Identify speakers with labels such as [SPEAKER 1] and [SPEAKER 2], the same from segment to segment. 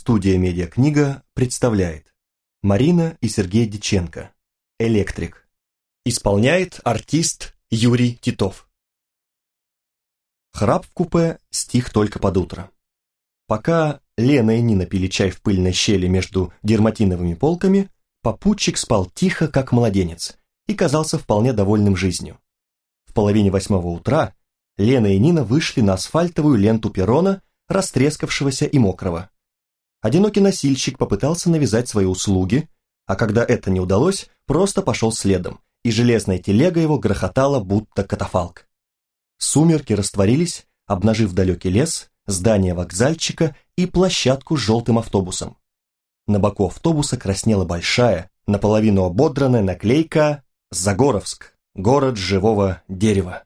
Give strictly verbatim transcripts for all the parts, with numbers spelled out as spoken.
[SPEAKER 1] Студия «Медиакнига» представляет Марина и Сергей Дьяченко. Электрик. Исполняет артист Юрий Титов. Храп в купе стих только под утро. Пока Лена и Нина пили чай в пыльной щели между дерматиновыми полками, попутчик спал тихо, как младенец, и казался вполне довольным жизнью. В половине восьмого утра Лена и Нина вышли на асфальтовую ленту перрона, растрескавшегося и мокрого. Одинокий носильщик попытался навязать свои услуги, а когда это не удалось, просто пошел следом, и железная телега его грохотала, будто катафалк. Сумерки растворились, обнажив далекий лес, здание вокзальчика и площадку с желтым автобусом. На боку автобуса краснела большая, наполовину ободранная наклейка «Загоровск, город живого дерева».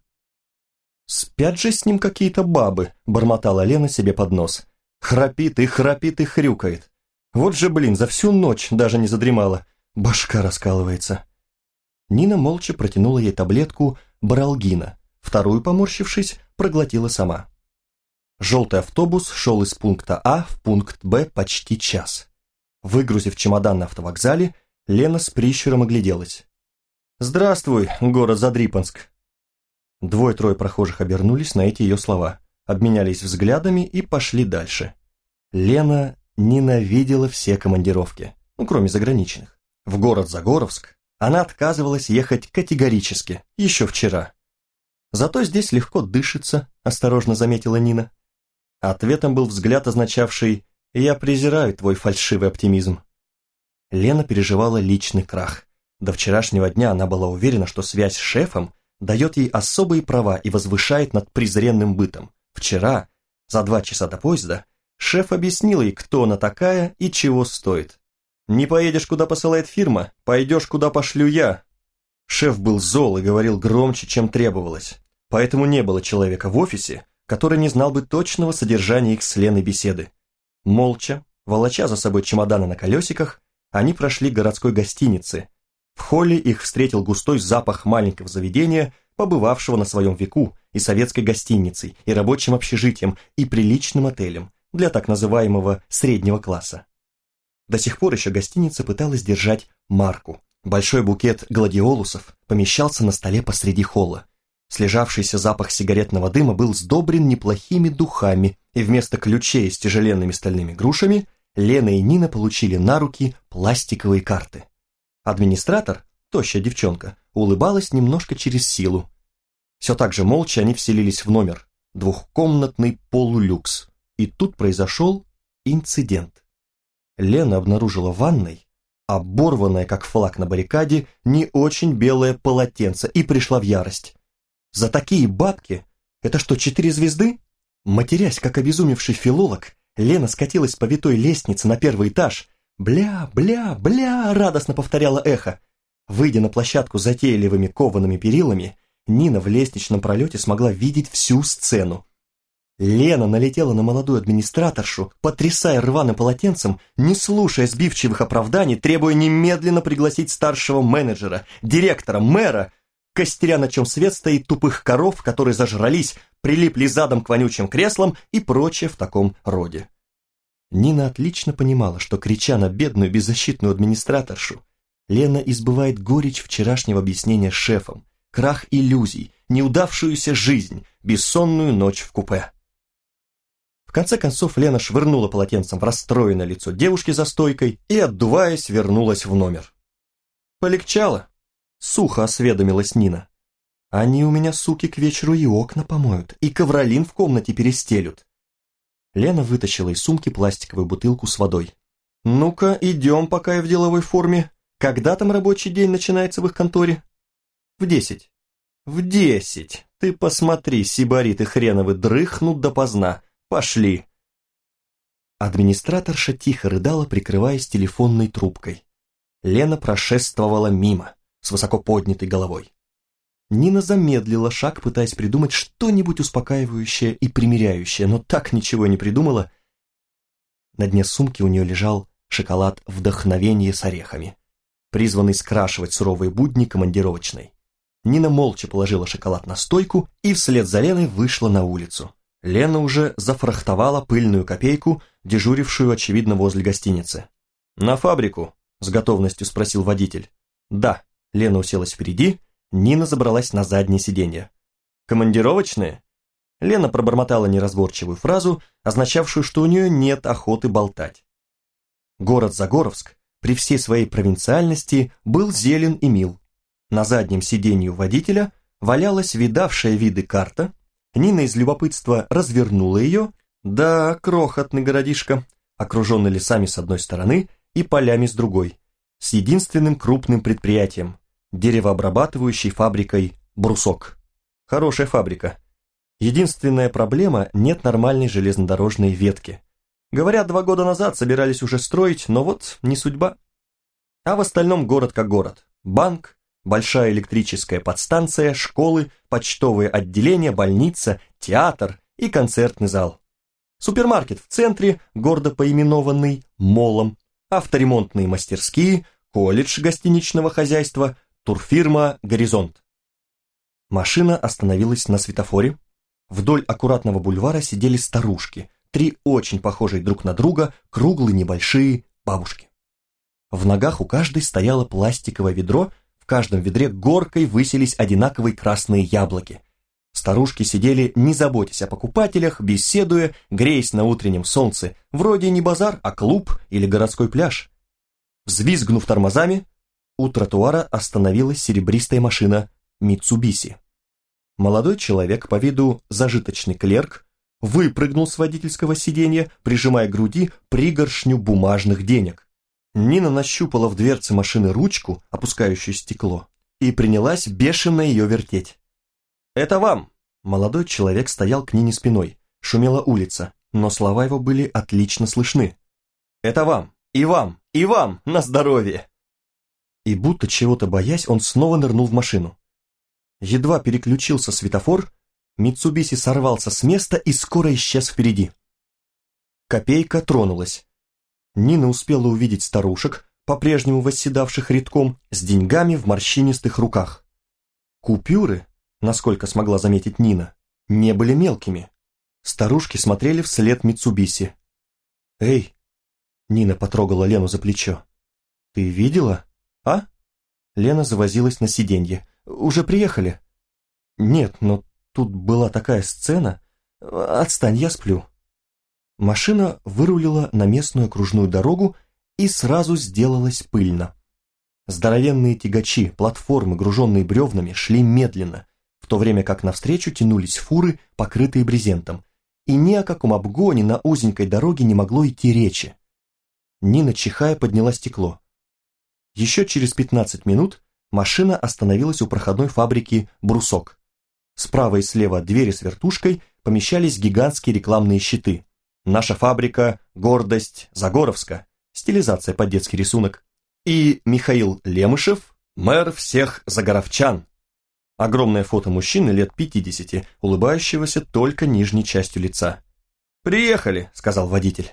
[SPEAKER 1] «Спят же с ним какие-то бабы», — бормотала Лена себе под нос. «Храпит и храпит и хрюкает. Вот же, блин, за всю ночь даже не задремала. Башка раскалывается». Нина молча протянула ей таблетку баралгина, вторую, поморщившись, проглотила сама. Желтый автобус шел из пункта А в пункт Б почти час. Выгрузив чемодан на автовокзале, Лена с прищуром огляделась. «Здравствуй, город Задрипанск». Двое-трое прохожих обернулись на эти ее слова, обменялись взглядами и пошли дальше. Лена ненавидела все командировки, ну, кроме заграничных. В город Загоровск она отказывалась ехать категорически, еще вчера. «Зато здесь легко дышится», – осторожно заметила Нина. Ответом был взгляд, означавший «я презираю твой фальшивый оптимизм». Лена переживала личный крах. До вчерашнего дня она была уверена, что связь с шефом дает ей особые права и возвышает над презренным бытом. Вчера, за два часа до поезда, шеф объяснил ей, кто она такая и чего стоит. «Не поедешь, куда посылает фирма, пойдешь, куда пошлю я». Шеф был зол и говорил громче, чем требовалось, поэтому не было человека в офисе, который не знал бы точного содержания их с Леной беседы. Молча, волоча за собой чемоданы на колесиках, они прошли к городской гостинице. В холле их встретил густой запах маленького заведения, побывавшего на своем веку и советской гостиницей, и рабочим общежитием, и приличным отелем для так называемого среднего класса. До сих пор еще гостиница пыталась держать марку. Большой букет гладиолусов помещался на столе посреди холла. Слежавшийся запах сигаретного дыма был сдобрен неплохими духами, и вместо ключей с тяжеленными стальными грушами Лена и Нина получили на руки пластиковые карты. Администратор, тощая девчонка, улыбалась немножко через силу. Все так же молча они вселились в номер, двухкомнатный полулюкс, и тут произошел инцидент. Лена обнаружила в ванной оборванное, как флаг на баррикаде, не очень белое полотенце и пришла в ярость. За такие бабки? Это что, четыре звезды? Матерясь, как обезумевший филолог, Лена скатилась по витой лестнице на первый этаж. «Бля, бля, бля!» — радостно повторяло эхо. Выйдя на площадку с затейливыми коваными перилами, Нина в лестничном пролете смогла видеть всю сцену. Лена налетела на молодую администраторшу, потрясая рваным полотенцем, не слушая сбивчивых оправданий, требуя немедленно пригласить старшего менеджера, директора, мэра, костеря, на чем свет стоит, тупых коров, которые зажрались, прилипли задом к вонючим креслам и прочее в таком роде. Нина отлично понимала, что, крича на бедную беззащитную администраторшу, Лена избывает горечь вчерашнего объяснения с шефом, крах иллюзий, неудавшуюся жизнь, бессонную ночь в купе. В конце концов Лена швырнула полотенцем в расстроенное лицо девушки за стойкой и, отдуваясь, вернулась в номер. «Полегчало?» — сухо осведомилась Нина. «Они у меня, суки, к вечеру и окна помоют, и ковролин в комнате перестелют». Лена вытащила из сумки пластиковую бутылку с водой. «Ну-ка, идем, пока я в деловой форме. Когда там рабочий день начинается в их конторе?» «В десять». «В десять. Ты посмотри, сибариты хреновы дрыхнут допоздна. Пошли». Администраторша тихо рыдала, прикрываясь телефонной трубкой. Лена прошествовала мимо, с высоко поднятой головой. Нина замедлила шаг, пытаясь придумать что-нибудь успокаивающее и примиряющее, но так ничего и не придумала. На дне сумки у нее лежал шоколад «Вдохновение» с орехами, призванный скрашивать суровые будни командировочной. Нина молча положила шоколад на стойку и вслед за Леной вышла на улицу. Лена уже зафрахтовала пыльную копейку, дежурившую, очевидно, возле гостиницы. «На фабрику?» – с готовностью спросил водитель. «Да». Лена уселась впереди, Нина забралась на заднее сиденье. «Командировочные?» Лена пробормотала неразборчивую фразу, означавшую, что у нее нет охоты болтать. Город Загоровск при всей своей провинциальности был зелен и мил. На заднем сиденье водителя валялась видавшая виды карта. Нина из любопытства развернула ее. Да, крохотный городишко, окруженный лесами с одной стороны и полями с другой, с единственным крупным предприятием – деревообрабатывающей фабрикой «Брусок». Хорошая фабрика. Единственная проблема – нет нормальной железнодорожной ветки. Говорят, два года назад собирались уже строить, но вот не судьба. А в остальном город как город. Банк, большая электрическая подстанция, школы, почтовые отделения, больница, театр и концертный зал. Супермаркет в центре, гордо поименованный молом, авторемонтные мастерские, колледж гостиничного хозяйства, турфирма «Горизонт». Машина остановилась на светофоре. Вдоль аккуратного бульвара сидели старушки, три очень похожие друг на друга, круглые небольшие бабушки. В ногах у каждой стояло пластиковое ведро, в каждом ведре горкой высились одинаковые красные яблоки. Старушки сидели, не заботясь о покупателях, беседуя, греясь на утреннем солнце, вроде не базар, а клуб или городской пляж. Взвизгнув тормозами, у тротуара остановилась серебристая машина «Митсубиси». Молодой человек, по виду зажиточный клерк, выпрыгнул с водительского сиденья, прижимая к груди пригоршню бумажных денег. Нина нащупала в дверце машины ручку, опускающую стекло, и принялась бешено ее вертеть. «Это вам!» Молодой человек стоял к Нине спиной, шумела улица, но слова его были отлично слышны. «Это вам! И вам! И вам! На здоровье!» И будто чего-то боясь, он снова нырнул в машину. Едва переключился светофор, Митсубиси сорвался с места и скоро исчез впереди. Копейка тронулась. Нина успела увидеть старушек, по-прежнему восседавших рядком, с деньгами в морщинистых руках. Купюры, насколько смогла заметить Нина, не были мелкими. Старушки смотрели вслед Митсубиси. «Эй!» — Нина потрогала Лену за плечо. «Ты видела? А?» Лена завозилась на сиденье. «Уже приехали?» «Нет, но тут была такая сцена. Отстань, я сплю». Машина вырулила на местную окружную дорогу и сразу сделалась пыльно. Здоровенные тягачи, платформы, груженные бревнами, шли медленно, в то время как навстречу тянулись фуры, покрытые брезентом, и ни о каком обгоне на узенькой дороге не могло идти речи. Нина, чихая, подняла стекло. Еще через пятнадцать минут машина остановилась у проходной фабрики «Брусок». Справа и слева от двери с вертушкой помещались гигантские рекламные щиты. «Наша фабрика – гордость Загоровска», стилизация под детский рисунок, и Михаил Лемышев – мэр всех загоровчан. Огромное фото мужчины лет пятидесяти, улыбающегося только нижней частью лица. «Приехали», – сказал водитель.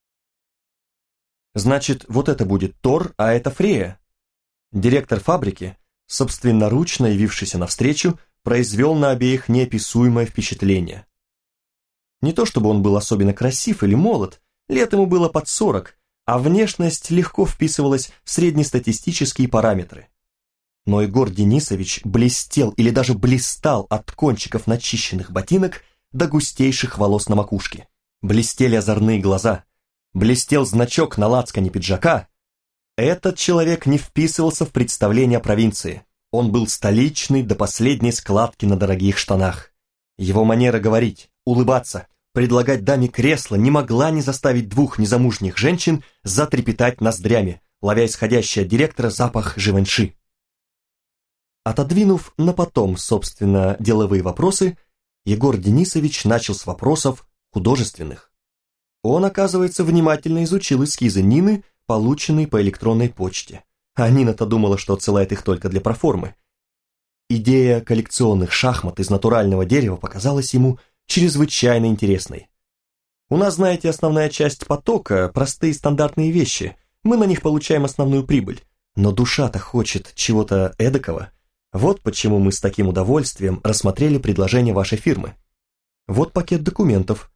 [SPEAKER 1] «Значит, вот это будет Тор, а это Фрея». Директор фабрики, собственноручно явившийся навстречу, произвел на обеих неописуемое впечатление. Не то чтобы он был особенно красив или молод, лет ему было под сорок, а внешность легко вписывалась в среднестатистические параметры. Но Егор Денисович блестел или даже блистал от кончиков начищенных ботинок до густейших волос на макушке. Блестели озорные глаза, блестел значок на лацкане пиджака. Этот человек не вписывался в представление о провинции. Он был столичный до последней складки на дорогих штанах. Его манера говорить, улыбаться, предлагать даме кресло не могла не заставить двух незамужних женщин затрепетать ноздрями, ловя исходящий от директора запах живенши. Отодвинув на потом, собственно, деловые вопросы, Егор Денисович начал с вопросов художественных. Он, оказывается, внимательно изучил эскизы Нины, полученные по электронной почте. А Нина-то думала, что отсылает их только для проформы. Идея коллекционных шахмат из натурального дерева показалась ему чрезвычайно интересной. У нас, знаете, основная часть потока – простые стандартные вещи. Мы на них получаем основную прибыль. Но душа-то хочет чего-то эдакого. Вот почему мы с таким удовольствием рассмотрели предложение вашей фирмы. Вот пакет документов.